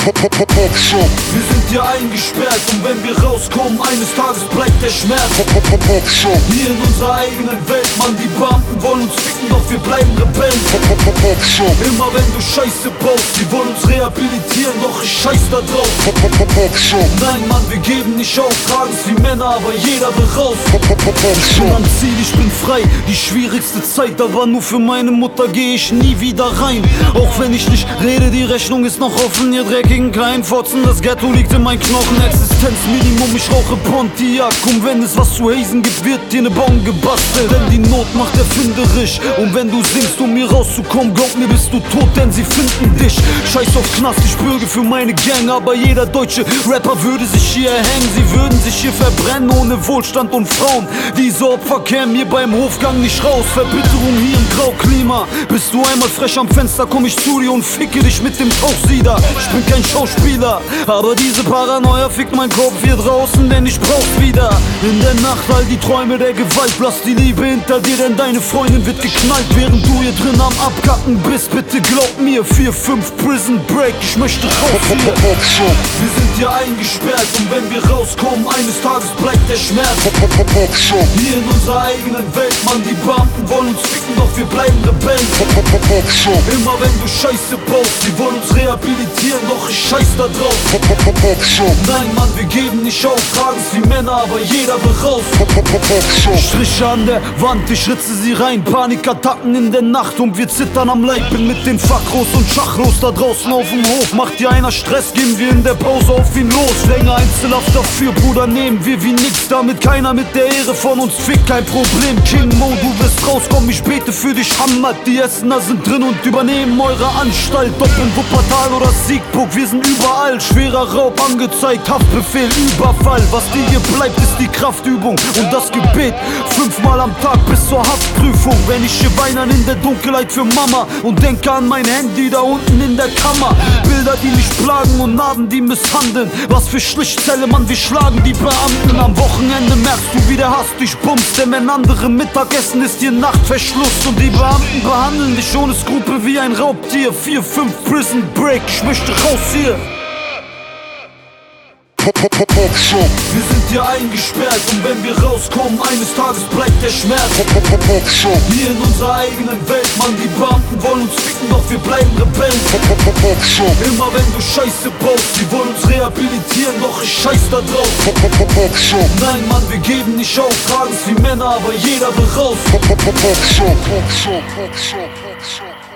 Wir sind hier eingesperrt und wenn wir rauskommen, eines Tages bleibt der Schmerz. Hier in unserer eigenen Welt, Mann, die Beamten wollen uns ficken, doch wir bleiben Rebellen. Immer wenn du Scheiße baust, die wollen uns rehabilitieren, doch ich scheiß da drauf. Nein, Mann, wir geben nicht auf, tragen's wie Männer, aber jeder will raus. Ich bin am Ziel, ich bin frei, die schwierigste Zeit, aber nur für meine Mutter geh ich nie wieder rein. Auch wenn ich nicht rede, die Rechnung ist noch offen, ihr dreckigen kleinen Fotzen, das Ghetto liegt in meinen Knochen. Existenzminimum, ich rauche Pontiac, und wenn es was zu hazen gibt, wird dir ne Bon gebastelt. Denn die Not macht erfinderisch, und wenn du singst, um hier rauszukommen, glaub mir, bist du tot, denn sie finden dich. Scheiß auf Knast, ich bürge für meine Gang, aber jeder deutsche Rapper würde sich hier erhängen. Sie würden sich hier verbrennen, ohne Wohlstand und Frauen. Diese Opfer kämen hier beim Hofgang nicht raus. Verbitterung hier im Grauklima. Bist du einmal frech am Fenster, komm ich zu dir und ficke dich mit dem Tauchsieder. Ich bin kein Schauspieler, aber diese Paranoia fickt mein Kopf hier draußen, denn ich brauch's wieder. In der Nacht all die Träume der Gewalt, lass die Liebe hinter dir, denn deine Freundin wird geknallt, während du hier drin am Abkacken bist. Bitte glaub mir, 4, 5 Prison Break, ich möchte raus hier. Wir sind hier eingesperrt und wenn wir rauskommen, eines Tages bleibt der Schmerz. Hier in unserer eigenen Welt, Mann, die Beamten wollen uns ficken, doch wir bleiben Rebellen. Immer wenn du Scheiße baust, die wollen uns rehabilitieren, doch ich scheiß da drauf. Nein, Mann, wir geben nicht auf, tragen's wie Männer, aber jeder will raus. Striche an der Wand, ich ritze sie rein, Panikattacken in der Nacht und wir zittern am Leib. Bin mit den Fakros und Schachros da draußen auf dem Hof. Macht dir einer Stress, gehen wir in der Pause auf ihn los. Länger Einzelhaft dafür, Bruder, nehmen wir wie nix, damit keiner mit der Ehre von uns fickt, kein Problem. King Mo, du wirst rauskommen, ich bete für dich, Hamad. Die Essener sind drin und übernehmen eure Anstalt. Ob in Wuppertal oder Siegburg, wir sind überall. Schwerer Raub angezeigt, Haftbefehl, Überfall. Was dir hier bleibt, ist die Kraftübung und das Gebet 5-mal am Tag bis zur Haftprüfung. Wenn ich hier weine in der Dunkelheit für Mama und denke an mein Handy da unten in der Kammer. Bilder, die mich plagen und Narben, die misshandeln. Was für Schlichtzelle, Mann, wir schlagen die Beamten. Am Wochenende merkst du, wie der Hass dich bumst, denn wenn andere Mittagessen ist hier Nachtverschluss. Und die Beamten behandeln dich ohne Skrupel wie ein Raubtier. 4, 5 Prison Break, ich möchte raus hier. Wir sind hier eingesperrt und wenn wir rauskommen, eines Tages bleibt der Schmerz. Hier in unserer eigenen Welt, Mann, die Beamten wollen uns ficken, doch wir bleiben Rebellen. Immer wenn du Scheiße baust, die wollen uns rehabilitieren, doch ich scheiß da drauf. Nein, Mann, wir geben nicht auf, tragen's wie Männer, aber jeder will raus.